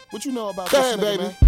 What you know about Go this ahead, nigga, baby. man?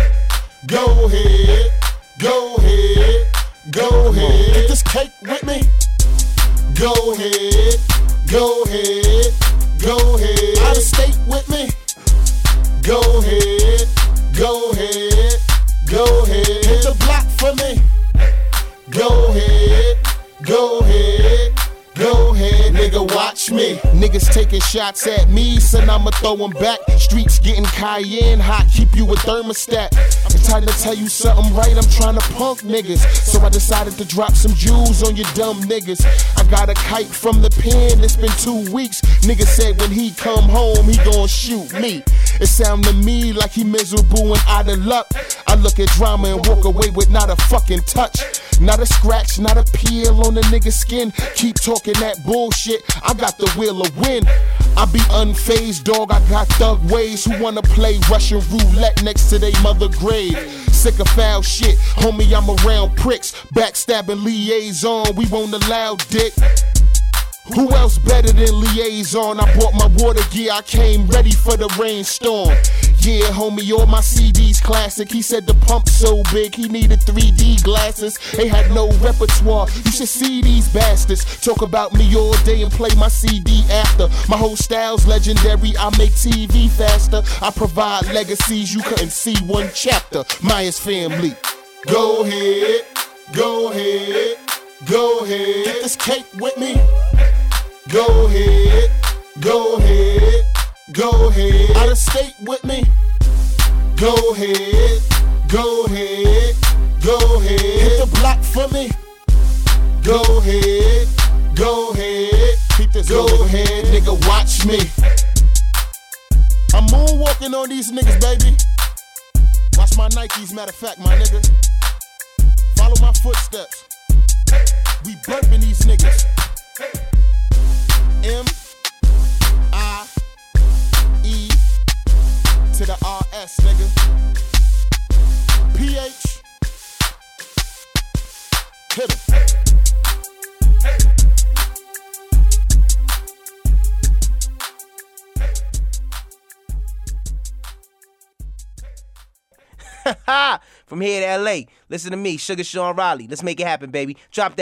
Go ahead, go ahead, go ahead. Get this cake with me. Go ahead, go ahead, go ahead. Out of state with me. Go ahead, go ahead, go ahead. Hit the block for me. Go ahead, go ahead, go ahead, nigga, watch me. Niggas taking shots at me, son, I'ma throw them back. Streets getting cayenne hot, keep you a thermostat. I'm tired to tell you something right, I'm trying to punk niggas. So I decided to drop some jewels on you dumb niggas. I got a kite from the pen, it's been 2 weeks. Nigga said when he come home, he gon' shoot me. It sound to me like he miserable and out of luck. I look at drama and walk away with not a fucking touch. Not a scratch, not a peel on the nigga's skin. Keep talking that bullshit, I got the will of win. I be unfazed, dog, I got thug ways who wanna play Russian roulette next to they mother grave. Sick of foul shit, homie, I'm around pricks. Backstabbing liaison, we won't allow dick. Who else better than Liaison? I bought my water gear, I came ready for the rainstorm. Yeah, homie, all my CDs classic. He said the pump so big, he needed 3D glasses. They had no repertoire, you should see these bastards. Talk about me all day and play my CD after. My whole style's legendary, I make TV faster. I provide legacies, you couldn't see one chapter. Maya's family. Go ahead, go ahead, go ahead. Get this cake with me. Go ahead, go ahead, go ahead. Out of state with me. Go ahead, go ahead, go ahead. Hit the block for me. Go ahead, go ahead, Keep this go going. ahead, nigga, watch me. I'm moonwalking on these niggas, baby. Watch my Nikes, matter of fact, my nigga. Follow my footsteps. We burping these niggas. M-I-E to the R-S, nigga. P-H. Hit 'em. From here to LA, listen to me, Sugar Sean Riley. Let's make it happen, baby. Drop that.